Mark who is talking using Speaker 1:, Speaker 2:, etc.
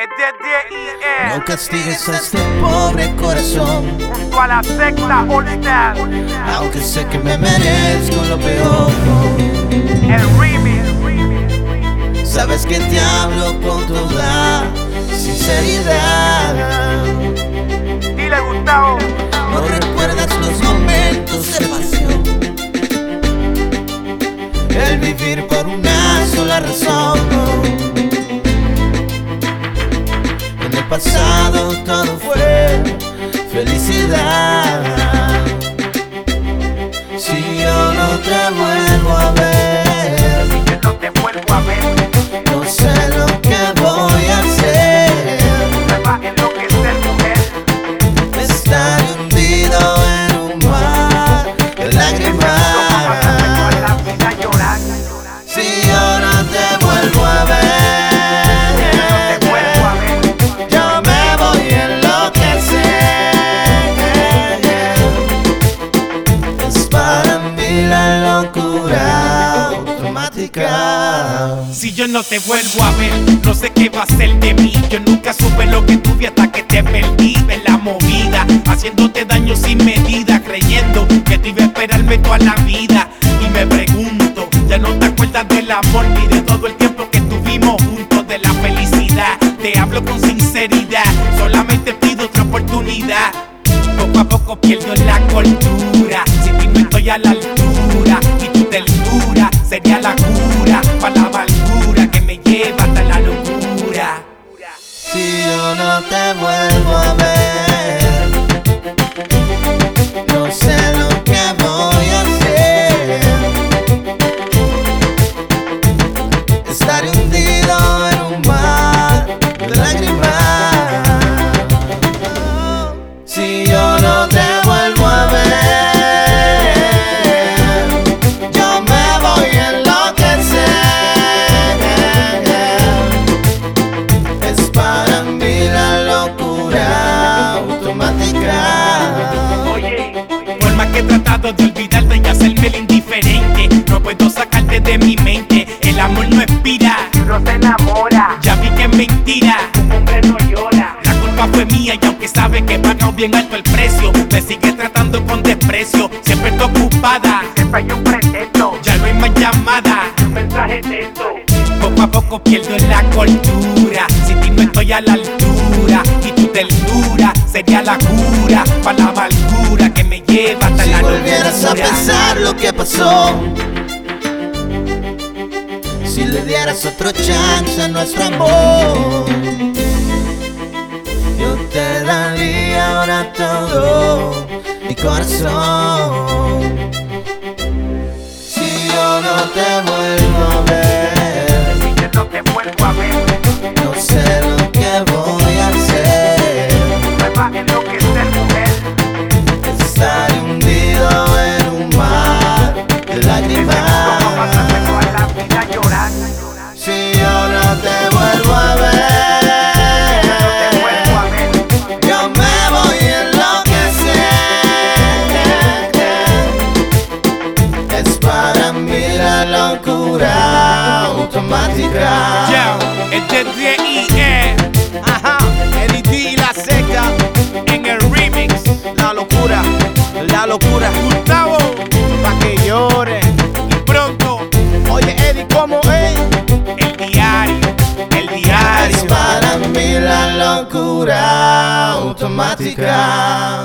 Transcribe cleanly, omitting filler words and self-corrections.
Speaker 1: es de D.E.
Speaker 2: No castigues a este pobre corazón,
Speaker 1: junto a la secta All-Star,
Speaker 2: aunque sé que me merezco lo peor.
Speaker 1: el remix.
Speaker 2: Sabes que te hablo con toda sinceridad.
Speaker 1: Dile, Gustavo,
Speaker 2: No recuerdas los momentos de pasión, el vivir por una sola razón. En el pasado todo fue felicidad. Si yo no te vuelvo a ver,
Speaker 1: yo no te vuelvo a ver,
Speaker 2: no sé lo que voy a hacer.
Speaker 1: me va a enloquecer, mujer.
Speaker 2: Estar hundido en un mar de lágrimas.
Speaker 1: La vida llorar,
Speaker 2: Si yo no te vuelvo a ver,
Speaker 1: no te vuelvo a ver.
Speaker 2: yo me voy a enloquecer. Es para mí la locura automática.
Speaker 3: Si yo no te vuelvo a ver, no sé qué va a ser de mí. Yo nunca supe lo que tuve hasta que te perdí en la movida, haciéndote daño sin medida, creyendo que te iba a esperarme toda la vida. Y me pregunto, ya no te acuerdas del amor ni de todo el tiempo que tuvimos juntos, de la felicidad. Te hablo con sinceridad, solamente pido otra oportunidad. Poco a poco pierdo la cordura, si ti no estoy a la altura, y tu ternura sería la cura para la amargura que me lleva hasta la locura.
Speaker 2: Si yo no te vuelvo a ver, no sé lo que voy a hacer. Estaré hundido en un mar de lágrimas. Si yo no te vuelvo a ver, yo me voy a enloquecer. Es para mí la locura automática.
Speaker 1: Oye,
Speaker 3: Por más que he tratado de olvidarte y hacerme el indiferente, no puedo sacarte de mi mente. El amor no expira,
Speaker 1: no se enamora,
Speaker 3: ya vi que es mentira.
Speaker 1: un hombre no llora.
Speaker 3: La culpa fue mía y aunque sabe que he pagado bien alto el precio, me sigue tratando con desprecio. Siempre estoy ocupada,
Speaker 1: Siempre hay un pretexto,
Speaker 3: ya no hay más llamada.
Speaker 1: un mensaje texto.
Speaker 3: Poco a poco pierdo la cordura, si ti no estoy a la altura, y tu ternura sería la cura para la amargura que me lleva hasta
Speaker 2: Si
Speaker 3: la
Speaker 2: volvieras a
Speaker 3: locura.
Speaker 2: pensar lo que pasó, si le dieras otro chance a nuestro amor, yo te daría ahora todo mi corazón. Si yo no te vuelvo a ver,
Speaker 1: Yo no te vuelvo a ver,
Speaker 2: no sé lo que voy a hacer.
Speaker 1: me va a enloquecer, mujer.
Speaker 2: Estaré hundido en un mar de lágrimas.
Speaker 1: Pasarme toda la vida llorar,
Speaker 2: Si yo no te vuelvo a ver,
Speaker 1: te vuelvo a ver.
Speaker 2: yo me voy a enloquecer. Es para mí la locura automática.
Speaker 3: Yo, es de D.E. Ajá, Eddie D y la secta en el remix.
Speaker 4: La locura,
Speaker 3: Gustavo,
Speaker 4: pa' que llore.
Speaker 3: y pronto,
Speaker 4: Oye, Eddie, ¿cómo es?
Speaker 3: el diario, el
Speaker 2: Es
Speaker 3: diario.
Speaker 2: para mí la locura automática.